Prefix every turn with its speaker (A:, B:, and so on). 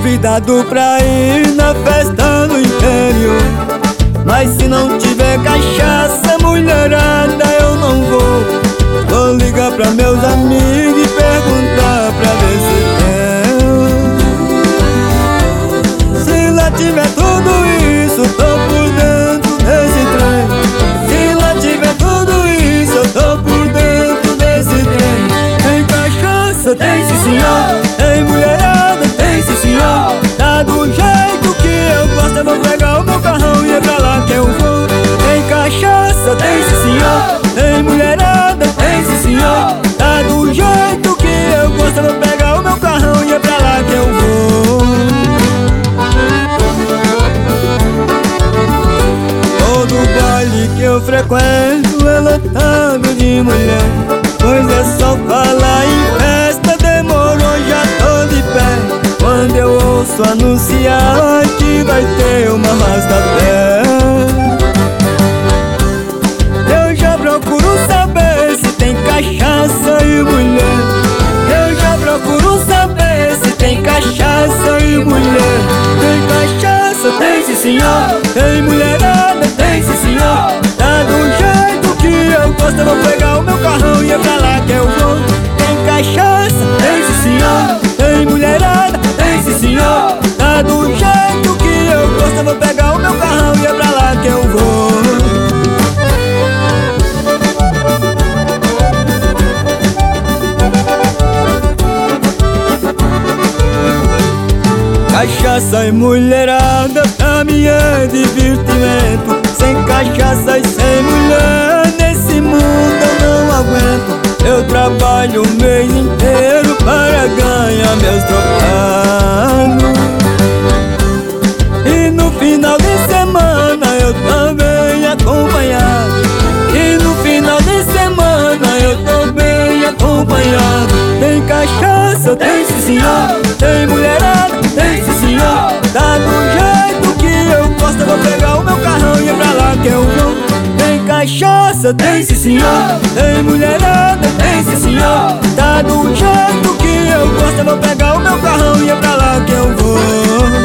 A: convidado pra ir na festa no interior, mas se não tiver cachaça, mulherada, eu não vou. Vou ligar pra meus amigos e perguntar pra ver se tem. Se lá tiver tudo isso, tô por dentro desse trem. Se lá tiver tudo isso, eu tô por dentro desse trem. Tem cachaça, tem sim senhor. Tem mulherada, tem sim senhor. Tá do jeito que eu gosto, eu vou pegar o meu carrão e é pra lá que eu vou. Tem cachaça, tem sim senhor. Tem mulherada, tem sim senhor. Tá do jeito que eu gosto, eu vou pegar o meu carrão e é pra lá que eu vou. Todo baile que eu frequento é lotado de mulher, pois é só falar em festa, demorou, já tô de pé. Quando eu ouço anunciar que vai ter uma arrasta-pé, eu já procuro saber se tem cachaça e mulher. Eu já procuro saber se tem cachaça e mulher. Tem cachaça, tem sim senhor. Tem mulherada, tem sim senhor. Tá do jeito que eu gosto, eu vou pegar o meu carrão e é pra lá que eu vou. Tem cachaça, tem sim senhor. Tem mulherada, tem sim senhor. Tá do jeito que eu gosto, eu vou pegar o meu carrão e é pra lá que eu vou. Cachaça e mulherada pra mim é divertimento. Sem cachaça e sem mulher nesse mundo eu não aguento. Eu trabalho o mês inteiro para ganhar meus trocados, e no final de semana eu tô bem acompanhado. E no final de semana eu tô bem acompanhado. Tem cachaça, tem sim senhor. Tem mulherada, tem sim senhor. Tá do jeito que eu gosto, eu vou pegar o meu carrão e é pra lá que eu vou. Tem cachaça, tem sim senhor. Tem mulherada, tem sim senhor. Tá do jeito que eu gosto, eu vou pegar o meu carrão e é pra lá que eu vou.